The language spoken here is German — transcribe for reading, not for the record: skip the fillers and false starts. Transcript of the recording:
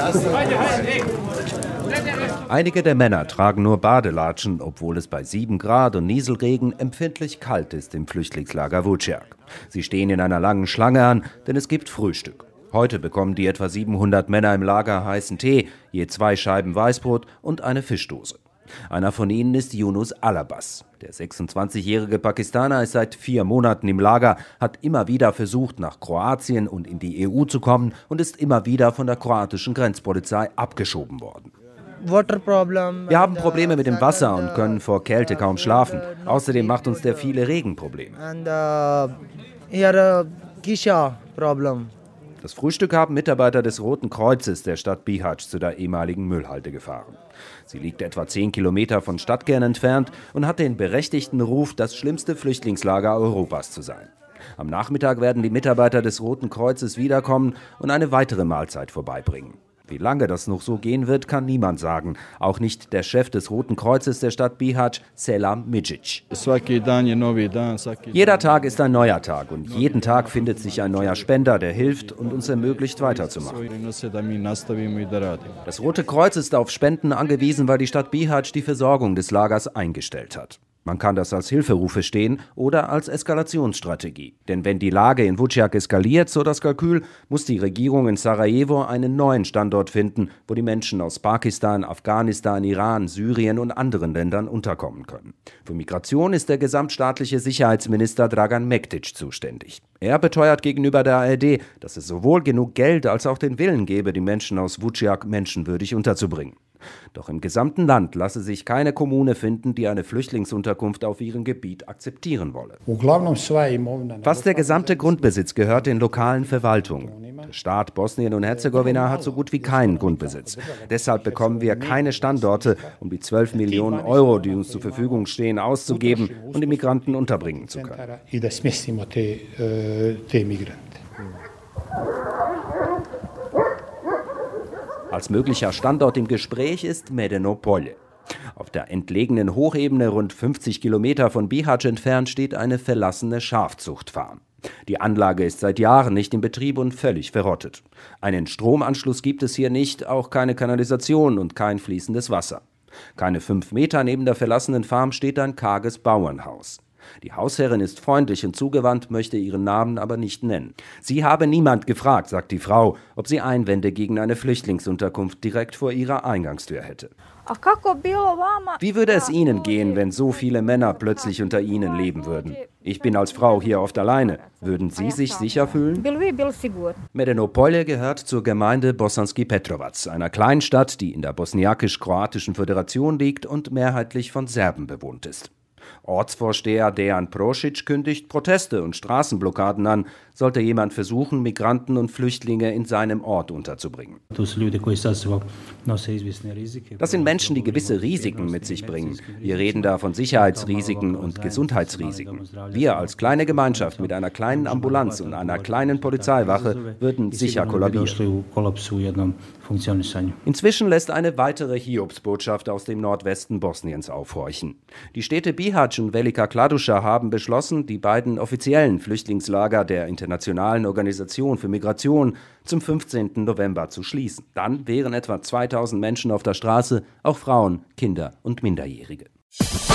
Einige der Männer tragen nur Badelatschen, obwohl es bei 7 Grad und Nieselregen empfindlich kalt ist im Flüchtlingslager Vučjak. Sie stehen in einer langen Schlange an, denn es gibt Frühstück. Heute bekommen die etwa 700 Männer im Lager heißen Tee, je 2 Scheiben Weißbrot und eine Fischdose. Einer von ihnen ist Yunus Alabas. Der 26-jährige Pakistaner ist seit 4 Monaten im Lager, hat immer wieder versucht, nach Kroatien und in die EU zu kommen und ist immer wieder von der kroatischen Grenzpolizei abgeschoben worden. Wir haben Probleme mit dem Wasser und können vor Kälte kaum schlafen. Außerdem macht uns der viele Regen Probleme. Das Frühstück haben Mitarbeiter des Roten Kreuzes der Stadt Bihać zu der ehemaligen Müllhalde gefahren. Sie liegt etwa 10 Kilometer von Stadtkern entfernt und hat den berechtigten Ruf, das schlimmste Flüchtlingslager Europas zu sein. Am Nachmittag werden die Mitarbeiter des Roten Kreuzes wiederkommen und eine weitere Mahlzeit vorbeibringen. Wie lange das noch so gehen wird, kann niemand sagen. Auch nicht der Chef des Roten Kreuzes der Stadt Bihać, Selam Midžić. Jeder Tag ist ein neuer Tag und jeden Tag findet sich ein neuer Spender, der hilft und uns ermöglicht, weiterzumachen. Das Rote Kreuz ist auf Spenden angewiesen, weil die Stadt Bihać die Versorgung des Lagers eingestellt hat. Man kann das als Hilferuf verstehen oder als Eskalationsstrategie. Denn wenn die Lage in Vučjak eskaliert, so das Kalkül, muss die Regierung in Sarajevo einen neuen Standort finden, wo die Menschen aus Pakistan, Afghanistan, Iran, Syrien und anderen Ländern unterkommen können. Für Migration ist der gesamtstaatliche Sicherheitsminister Dragan Mektić zuständig. Er beteuert gegenüber der ARD, dass es sowohl genug Geld als auch den Willen gebe, die Menschen aus Vučjak menschenwürdig unterzubringen. Doch im gesamten Land lasse sich keine Kommune finden, die eine Flüchtlingsunterkunft auf ihrem Gebiet akzeptieren wolle. Fast der gesamte Grundbesitz gehört den lokalen Verwaltungen. Der Staat Bosnien und Herzegowina hat so gut wie keinen Grundbesitz. Deshalb bekommen wir keine Standorte, um die 12 Millionen Euro, die uns zur Verfügung stehen, auszugeben und die Migranten unterbringen zu können. Als möglicher Standort im Gespräch ist Medeno Polje. Auf der entlegenen Hochebene rund 50 Kilometer von Bihać entfernt steht eine verlassene Schafzuchtfarm. Die Anlage ist seit Jahren nicht in Betrieb und völlig verrottet. Einen Stromanschluss gibt es hier nicht, auch keine Kanalisation und kein fließendes Wasser. Keine 5 Meter neben der verlassenen Farm steht ein karges Bauernhaus. Die Hausherrin ist freundlich und zugewandt, möchte ihren Namen aber nicht nennen. Sie habe niemand gefragt, sagt die Frau, ob sie Einwände gegen eine Flüchtlingsunterkunft direkt vor ihrer Eingangstür hätte. Wie würde es Ihnen gehen, wenn so viele Männer plötzlich unter Ihnen leben würden? Ich bin als Frau hier oft alleine. Würden Sie sich sicher fühlen? Medeno Polje gehört zur Gemeinde Bosanski Petrovac, einer Kleinstadt, die in der bosniakisch-kroatischen Föderation liegt und mehrheitlich von Serben bewohnt ist. Ortsvorsteher Dejan Prošić kündigt Proteste und Straßenblockaden an, sollte jemand versuchen, Migranten und Flüchtlinge in seinem Ort unterzubringen. Das sind Menschen, die gewisse Risiken mit sich bringen. Wir reden da von Sicherheitsrisiken und Gesundheitsrisiken. Wir als kleine Gemeinschaft mit einer kleinen Ambulanz und einer kleinen Polizeiwache würden sicher kollabieren. Inzwischen lässt eine weitere Hiobsbotschaft aus dem Nordwesten Bosniens aufhorchen. Die Städte Bihać und Velika Kladuša haben beschlossen, die beiden offiziellen Flüchtlingslager der Internationalen Organisation für Migration zum 15. November zu schließen. Dann wären etwa 2000 Menschen auf der Straße, auch Frauen, Kinder und Minderjährige.